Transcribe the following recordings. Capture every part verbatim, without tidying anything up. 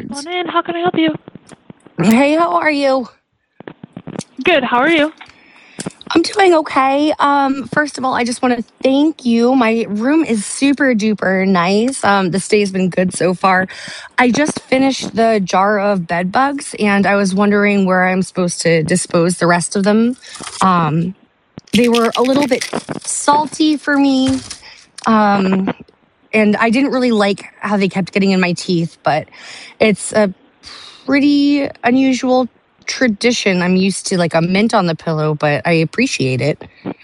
On in. How can I help you? Hey, how are you? Good. How are you? I'm doing okay. Um, first of all, I just want to thank you. My room is super duper nice. Um, the stay's been good so far. I just finished the jar of bed bugs, and I was wondering where I'm supposed to dispose the rest of them. Um, they were a little bit salty for me, um, and I didn't really like how they kept getting in my teeth, but it's a pretty unusual tradition. I'm used to like a mint on the pillow, but I appreciate it.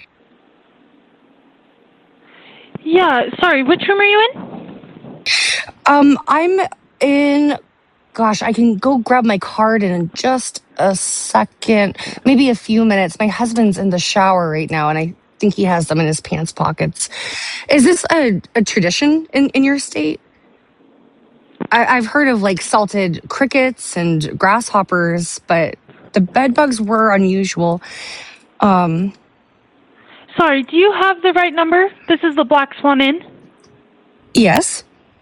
Yeah. Sorry. Which room are you in? Um, I'm in. Gosh, I can go grab my card in just a second, maybe a few minutes. My husband's in the shower right now, and I think he has them in his pants pockets. Is this a, a tradition in, in your state? I, I've heard of like salted crickets and grasshoppers, but the bed bugs were unusual. Um, Sorry. Do you have the right number? This is the Black Swan Inn. yes.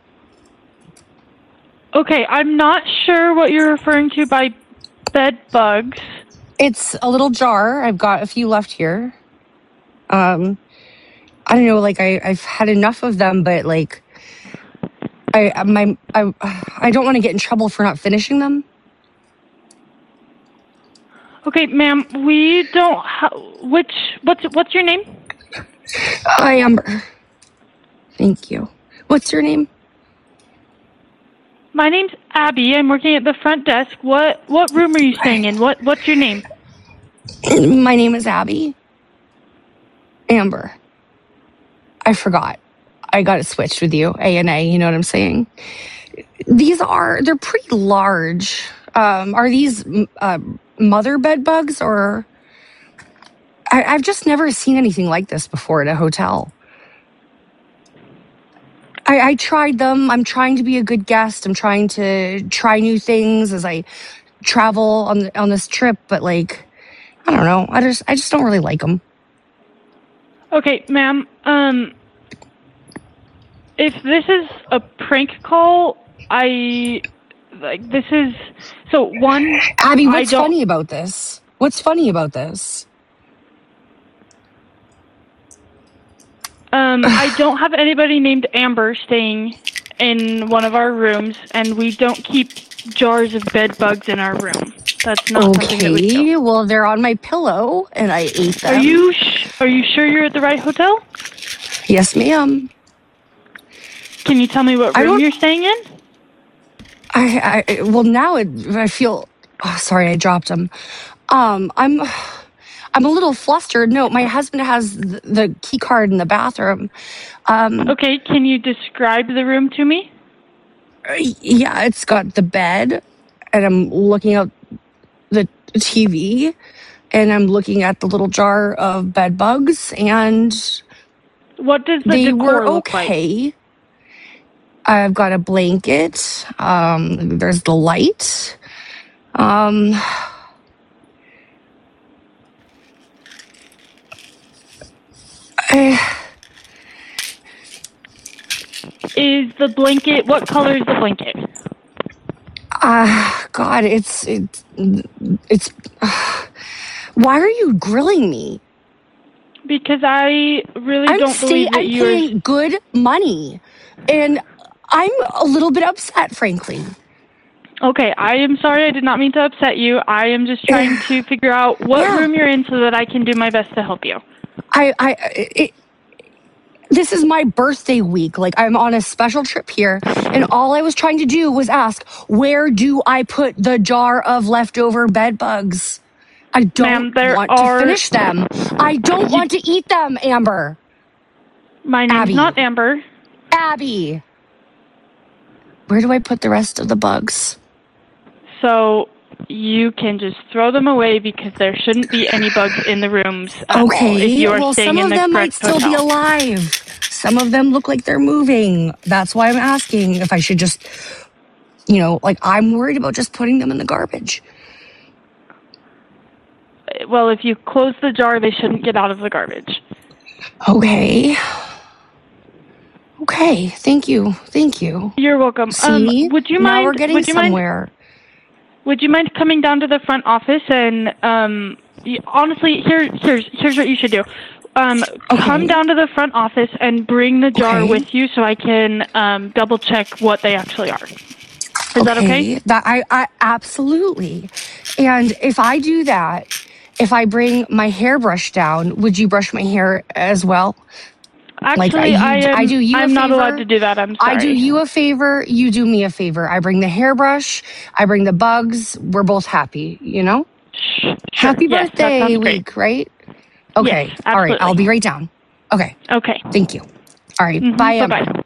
Okay. I'm not sure what you're referring to by bed bugs. It's a little jar. I've got a few left here. Um, I don't know, like I, I've had enough of them, but like I my I I don't want to get in trouble for not finishing them. Okay, ma'am. We don't. Ha- which? What's What's your name? Hi, Amber. Thank you. What's your name? My name's Abby. I'm working at the front desk. What What room are you staying in? What What's your name? My name is Abby. Amber. I forgot. I got it switched with you. A and A, you know what I'm saying? These are, they're pretty large. Um, are these uh, mother bed bugs or? I, I've just never seen anything like this before at a hotel. I, I tried them. I'm trying to be a good guest. I'm trying to try new things as I travel on the, on this trip, but like, I don't know. I just I just don't really like them. Okay, ma'am. Um, if this is a prank call, I like this is so one. Abby, what's I don't, funny about this? What's funny about this? Um, I don't have anybody named Amber staying in one of our rooms, and we don't keep jars of bed bugs in our room. That's not something that we do. Okay, well they're on my pillow and I ate them. Are you sh- Are you sure you're at the right hotel? Yes, ma'am. Can you tell me what I room don't- you're staying in? I, I well now it, I feel. Oh, sorry, I dropped them. Um, I'm. I'm a little flustered. No, my husband has the, the key card in the bathroom. Um, Okay, can you describe the room to me? Yeah, it's got the bed, and I'm looking out the T V, and I'm looking at the little jar of bed bugs, and What does the they decor were look like? okay. I've got a blanket. Um, there's the light. Um, I, Is the blanket, what color is the blanket? uh, God, it's it's it's. Uh, why are you grilling me? Because I really I'm don't stay, believe that I'm you're... paying good money, and I'm a little bit upset, frankly. Okay, I am sorry. I did not mean to upset you. I am just trying to figure out what Yeah. room you're in so that I can do my best to help you. I, I, it, this is my birthday week. Like, I'm on a special trip here, and all I was trying to do was ask, where do I put the jar of leftover bed bugs? I don't Ma'am, there want are- to finish them. I don't want to eat them, Amber. My name's Abby. not Amber. Abby. Where do I put the rest of the bugs? So you can just throw them away because there shouldn't be any bugs in the rooms at all if Okay, you are well, staying some in of the them might correct still be hotel. alive. Some of them look like they're moving. That's why I'm asking if I should just, you know, like I'm worried about just putting them in the garbage. Well, if you close the jar, they shouldn't get out of the garbage. Okay. Okay, thank you, thank you. You're welcome. See, um, would you now mind? we're getting would you mind? somewhere. Would you mind coming down to the front office and um, y honestly, here, here's here's what you should do. Um, Okay. come down to the front office and bring the jar Okay. with you so I can um, double check what they actually are. Is that okay? That I, I absolutely. And if I do that, if I bring my hairbrush down, would you brush my hair as well? Actually, you- I am. I do you a I'm not favor. allowed to do that. I'm sorry. I do you a favor, you do me a favor. I bring the hairbrush, I bring the bugs. We're both happy, you know? Sure. Happy Yes, that birthday sounds great. week, right? Okay. Yes, All right. I'll absolutely. be right down. Okay. Okay. Thank you. All right. Mhm, Bye, bye-bye. Amber.